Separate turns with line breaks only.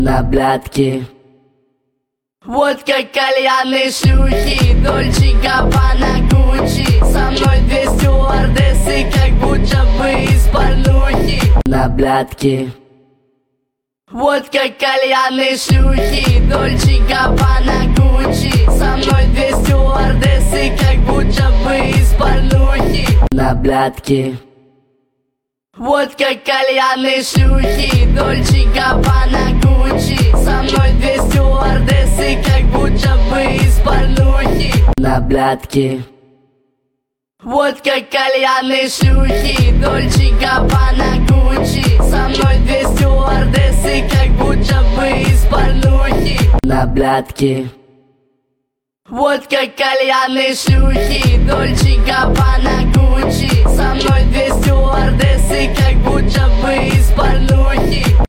на блядки.
Водка, кальяны, шлюхи, Дольче Габбана, Гуччи. Со мной две стюардессы, как будто бы из порнухи,
на блядки.
Водка, кальяны, шлюхи, Дольче Габбана, Гуччи. Со мной две стюардессы, как будто бы из порнухи,
на блядки.
Водка, кальяны, шлюхи, Дольче Габбана, Гуччи. Со мной две стюардессы, как будто бы из порнухи,
на блядки.
Водка, кальяны, шлюхи, Дольче Габбана, Гуччи. Со мной две стюардессы, как будто бы из порнухи,
на блядки.
Водка, кальяны, шлюхи, Дольче Габбана, Гуччи. Со мной две стюардессы, как будто бы из порнухи.